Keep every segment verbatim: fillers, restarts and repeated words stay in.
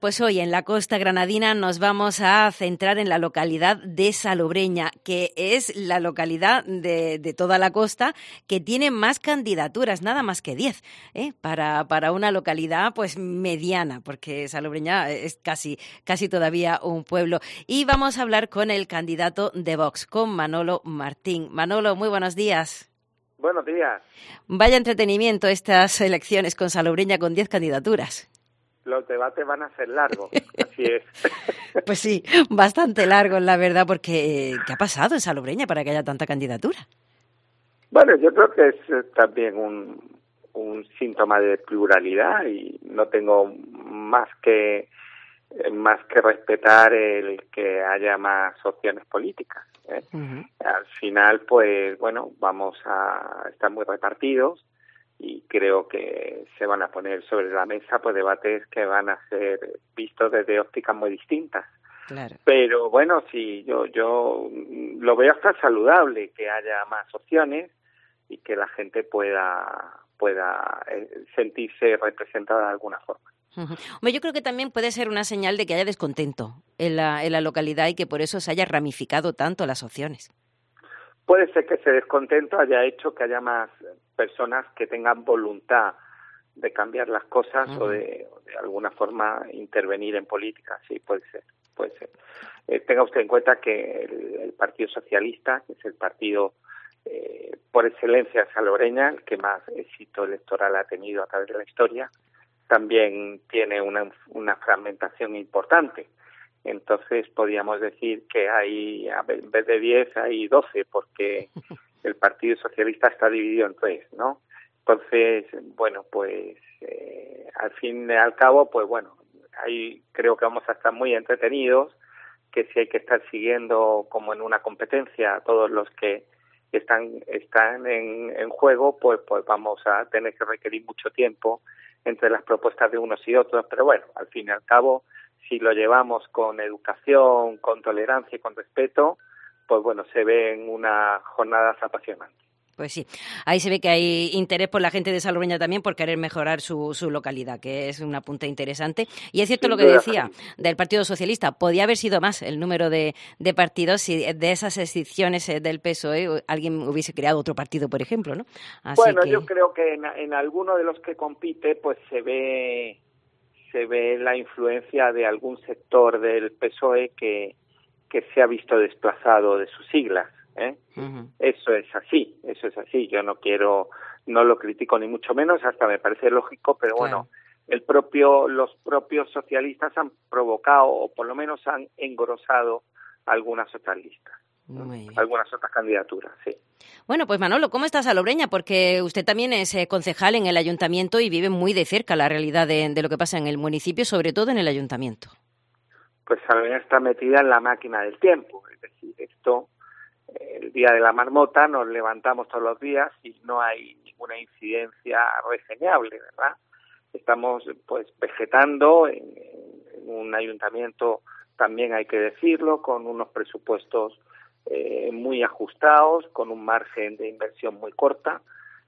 Pues hoy en la costa granadina nos vamos a centrar en la localidad de Salobreña, que es la localidad de, de toda la costa que tiene más candidaturas, nada más que diez, ¿eh? para, para una localidad pues mediana, porque Salobreña es casi, casi todavía un pueblo. Y vamos a hablar con el candidato de Vox, con Manolo Martín. Manolo, muy buenos días. Buenos días. Vaya entretenimiento estas elecciones con Salobreña con diez candidaturas. Los debates van a ser largos, así es. Pues sí, bastante largos, la verdad, porque ¿qué ha pasado en Salobreña para que haya tanta candidatura? Bueno, yo creo que es también un, un síntoma de pluralidad y no tengo más que más que respetar el que haya más opciones políticas, ¿eh? Uh-huh. Al final, pues bueno, vamos a estar muy repartidos y creo que se van a poner sobre la mesa pues debates que van a ser vistos desde ópticas muy distintas. Claro. Pero bueno, sí, yo yo lo veo hasta saludable que haya más opciones y que la gente pueda pueda sentirse representada de alguna forma. Uh-huh. Hombre, yo creo que también puede ser una señal de que haya descontento en la, en la localidad y que por eso se haya ramificado tanto las opciones. Puede ser que ese descontento haya hecho que haya más personas que tengan voluntad de cambiar las cosas uh-huh. o, de, o de alguna forma intervenir en política. Sí, puede ser, puede ser. Eh, tenga usted en cuenta que el, el Partido Socialista, que es el partido eh, por excelencia salobreña, el que más éxito electoral ha tenido a través de la historia, también tiene una, una fragmentación importante. Entonces podríamos decir que hay, en vez de diez, hay doce, porque el Partido Socialista está dividido en tres, ¿no? Entonces, bueno, pues eh, al fin y al cabo, pues bueno, ahí creo que vamos a estar muy entretenidos, que si hay que estar siguiendo como en una competencia a todos los que están están en, en juego, pues pues vamos a tener que requerir mucho tiempo entre las propuestas de unos y otros, pero bueno, al fin y al cabo, si lo llevamos con educación, con tolerancia y con respeto, pues bueno, se ven unas jornadas apasionantes. Pues sí, ahí se ve que hay interés por la gente de Salobreña también por querer mejorar su, su localidad, que es un apunte interesante. Y es cierto Sin lo que duda, decía sí. del Partido Socialista, podía haber sido más el número de, de partidos si de esas excepciones del P S O E alguien hubiese creado otro partido, por ejemplo, ¿no? Así bueno, que... yo creo que en, en alguno de los que compite, pues se ve se ve la influencia de algún sector del P S O E que, que se ha visto desplazado de sus siglas, ¿eh? Uh-huh. Eso es así, eso es así. Yo no quiero, no lo critico ni mucho menos, hasta me parece lógico, pero claro. bueno, el propio, los propios socialistas han provocado, o por lo menos han engrosado algunas otras listas. Algunas otras candidaturas, sí. Bueno, pues Manolo, ¿cómo está Salobreña? Porque usted también es eh, concejal en el ayuntamiento y vive muy de cerca la realidad de, de lo que pasa en el municipio, sobre todo en el ayuntamiento. Pues Salobreña está metida en la máquina del tiempo, es decir, esto, el día de la marmota nos levantamos todos los días y no hay ninguna incidencia reseñable, ¿verdad? Estamos pues vegetando en, en un ayuntamiento, también hay que decirlo, con unos presupuestos Eh, muy ajustados, con un margen de inversión muy corta,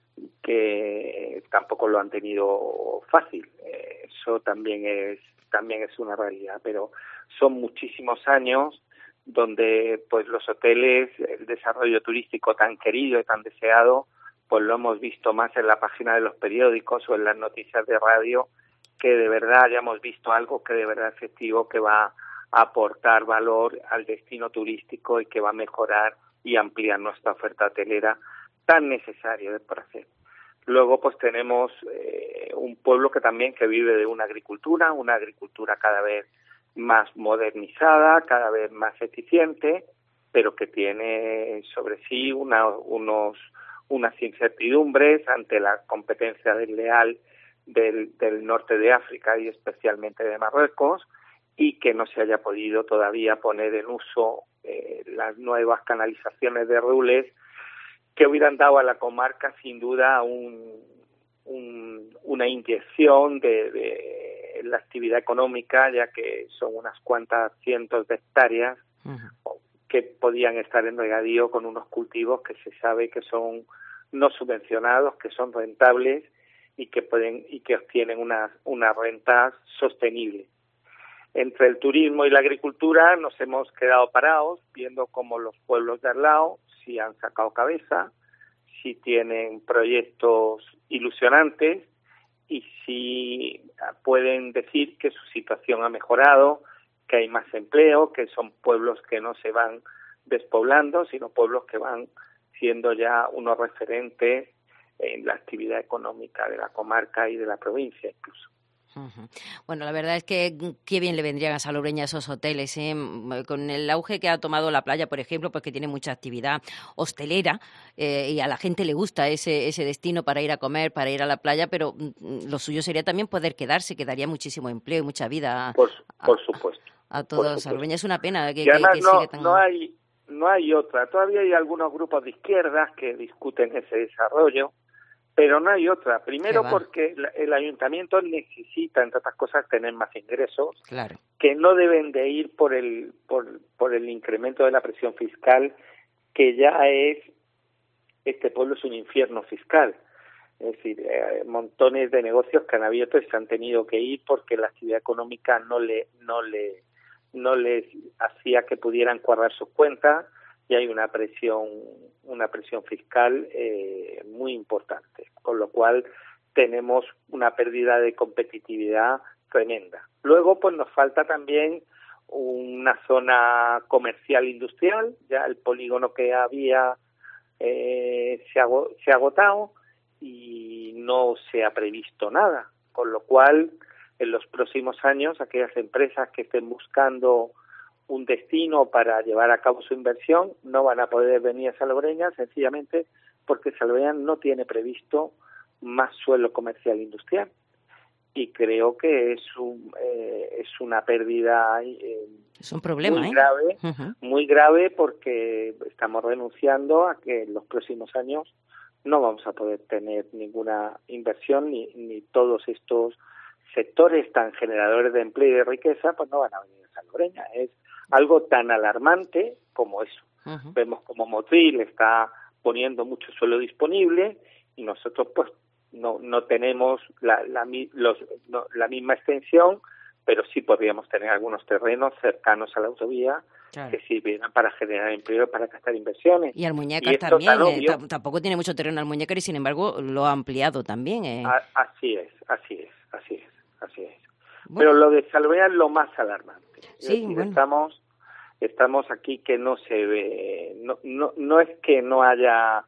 que tampoco lo han tenido fácil. Eh, eso también es también es una realidad, pero son muchísimos años donde pues los hoteles, el desarrollo turístico tan querido y tan deseado, pues lo hemos visto más en la página de los periódicos o en las noticias de radio, que de verdad hayamos visto algo que de verdad efectivo, que va aportar valor al destino turístico y que va a mejorar y ampliar nuestra oferta hotelera tan necesaria por hacer. Luego pues tenemos eh, un pueblo que también que vive de una agricultura, una agricultura cada vez más modernizada, cada vez más eficiente, pero que tiene sobre sí una, unos, unas incertidumbres ante la competencia desleal del, del norte de África y especialmente de Marruecos, y que no se haya podido todavía poner en uso eh, las nuevas canalizaciones de Rules que hubieran dado a la comarca sin duda un, un, una inyección de, de la actividad económica, ya que son unas cuantas cientos de hectáreas uh-huh. que podían estar en regadío con unos cultivos que se sabe que son no subvencionados, que son rentables y que pueden y que obtienen unas unas rentas sostenibles. entre el turismo y la agricultura nos hemos quedado parados viendo cómo los pueblos de al lado sí han sacado cabeza, sí tienen proyectos ilusionantes y sí pueden decir que su situación ha mejorado, que hay más empleo, que son pueblos que no se van despoblando, sino pueblos que van siendo ya unos referentes en la actividad económica de la comarca y de la provincia incluso. Uh-huh. Bueno, la verdad es que qué bien le vendrían a Salobreña esos hoteles, ¿eh? Con el auge que ha tomado la playa, por ejemplo, pues que tiene mucha actividad hostelera eh, y a la gente le gusta ese ese destino para ir a comer, para ir a la playa, pero mm, lo suyo sería también poder quedarse, que daría muchísimo empleo y mucha vida a, Por, por a, supuesto. a toda Salobreña. Es una pena que, y además que, que no, sigue tan... no hay no hay otra. Todavía hay algunos grupos de izquierdas que discuten ese desarrollo, pero no hay otra. Primero porque el ayuntamiento necesita, entre otras cosas, tener más ingresos, claro, que no deben de ir por el por, por el incremento de la presión fiscal, que ya es, este pueblo es un infierno fiscal. Es decir, eh, montones de negocios que han abierto y se han tenido que ir porque la actividad económica no le no le no les hacía que pudieran cuadrar sus cuentas, y hay una presión una presión fiscal eh, muy importante, con lo cual tenemos una pérdida de competitividad tremenda. Luego, pues nos falta también una zona comercial industrial, ya el polígono que había eh, se, ha, se ha agotado y no se ha previsto nada, con lo cual en los próximos años aquellas empresas que estén buscando un destino para llevar a cabo su inversión no van a poder venir a Salobreña, sencillamente porque Salobreña no tiene previsto más suelo comercial industrial, y creo que es un eh, es una pérdida eh, es un problema, muy ¿eh? grave, Uh-huh. muy grave, porque estamos renunciando a que en los próximos años no vamos a poder tener ninguna inversión, ni, ni todos estos sectores tan generadores de empleo y de riqueza pues no van a venir a Salobreña. Es algo tan alarmante como eso. Uh-huh. Vemos como Motril está poniendo mucho suelo disponible y nosotros pues no no tenemos la la, los, no, la misma extensión, pero sí podríamos tener algunos terrenos cercanos a la autovía, claro, que sirvieran para generar empleo, para captar inversiones. Y Almuñécar también, eh, t- tampoco tiene mucho terreno Almuñécar y sin embargo lo ha ampliado también. Eh. A, así es, así es, así es, así es. Bueno. Pero lo de Salobreña es lo más alarmante. Es sí, decir, bueno. estamos estamos aquí que no se ve, no no, no es que no haya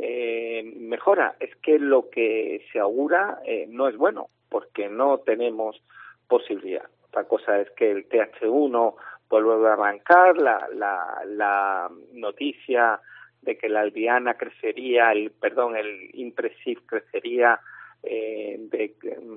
eh, mejora, es que lo que se augura eh, no es bueno, porque no tenemos posibilidad. Otra cosa es que el T H uno vuelve a arrancar, la, la, la noticia de que la Albiana crecería, el perdón, el Impresiv crecería eh, de,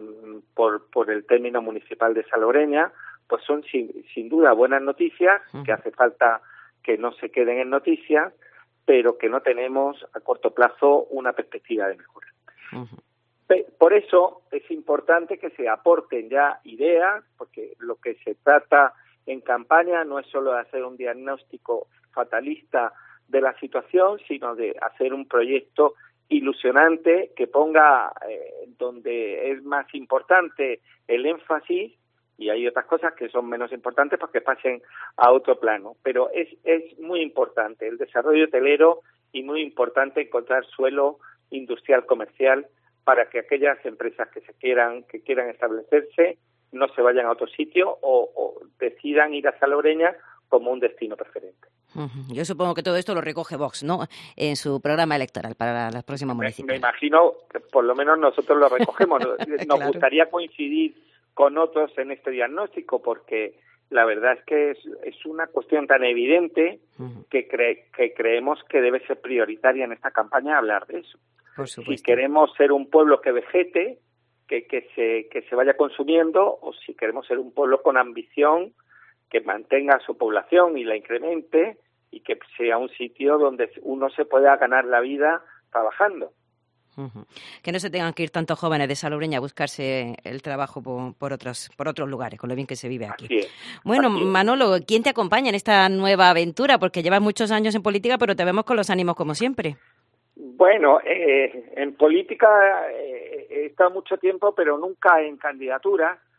por, por el término municipal de Salobreña, pues son sin, sin duda buenas noticias, uh-huh, que hace falta que no se queden en noticias, pero que no tenemos a corto plazo una perspectiva de mejora. Uh-huh. Por eso es importante que se aporten ya ideas, porque lo que se trata en campaña no es solo de hacer un diagnóstico fatalista de la situación, sino de hacer un proyecto ilusionante que ponga eh, donde es más importante el énfasis, y hay otras cosas que son menos importantes porque pasen a otro plano. Pero es, es muy importante el desarrollo hotelero y muy importante encontrar suelo industrial comercial para que aquellas empresas que se quieran que quieran establecerse no se vayan a otro sitio o, o decidan ir a Salobreña como un destino preferente. Uh-huh. Yo supongo que todo esto lo recoge Vox, ¿no?, en su programa electoral para las próximas municipales. Me, me imagino que por lo menos nosotros lo recogemos. Nos claro. gustaría coincidir con otros en este diagnóstico, porque la verdad es que es, es una cuestión tan evidente uh-huh. que, cre, que creemos que debe ser prioritaria en esta campaña hablar de eso. Por supuesto. Si queremos ser un pueblo que vegete, que, que, se, que se vaya consumiendo, o si queremos ser un pueblo con ambición, que mantenga su población y la incremente, y que sea un sitio donde uno se pueda ganar la vida trabajando. Uh-huh. Que no se tengan que ir tantos jóvenes de Salobreña a buscarse el trabajo por, por otros por otros lugares, con lo bien que se vive aquí. Así es, bueno, así es. Manolo, ¿quién te acompaña en esta nueva aventura? Porque llevas muchos años en política, pero te vemos con los ánimos como siempre. Bueno, eh, en política eh, he estado mucho tiempo, pero nunca en candidatura.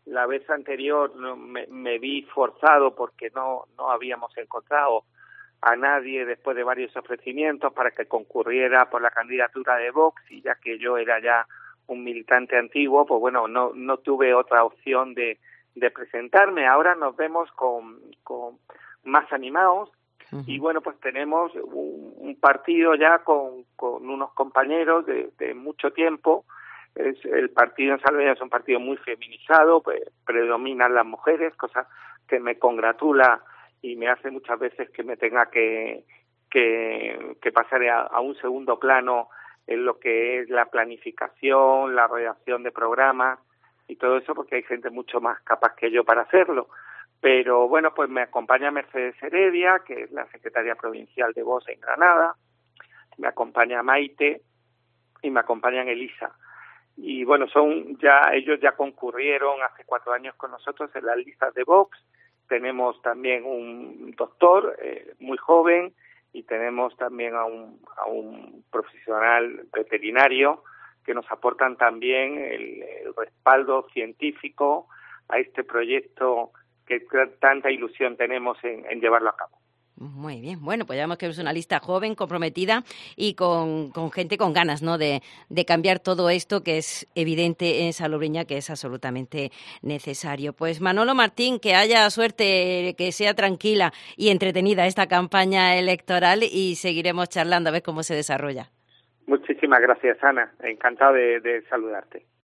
la vez anterior me, me vi forzado porque no, no habíamos encontrado a nadie después de varios ofrecimientos para que concurriera por la candidatura de Vox, y ya que yo era ya un militante antiguo, pues bueno, no, no tuve otra opción de, de presentarme. Ahora nos vemos con, con más animados. Uh-huh. Y bueno, pues tenemos un, un partido ya con, con unos compañeros de, de mucho tiempo. Es, el partido en Salobreña es un partido muy feminizado, pues, predominan las mujeres, cosa que me congratula y me hace muchas veces que me tenga que, que, que pasar a, a un segundo plano en lo que es la planificación, la redacción de programas y todo eso, porque hay gente mucho más capaz que yo para hacerlo. Pero bueno, pues me acompaña Mercedes Heredia, que es la secretaria provincial de Vox en Granada, me acompaña Maite y me acompañan Elisa. Y bueno, son ya ellos ya concurrieron hace cuatro años con nosotros en las listas de Vox. Tenemos también un doctor eh, muy joven y tenemos también a un, a un profesional veterinario que nos aportan también el, el respaldo científico a este proyecto que tanta ilusión tenemos en, en llevarlo a cabo. Muy bien, bueno, pues ya vemos que es una lista joven, comprometida y con, con gente con ganas, ¿no?, de, de cambiar todo esto que es evidente en Salobreña, que es absolutamente necesario. Pues Manolo Martín, que haya suerte, que sea tranquila y entretenida esta campaña electoral y seguiremos charlando a ver cómo se desarrolla. Muchísimas gracias, Ana. Encantado de, de saludarte.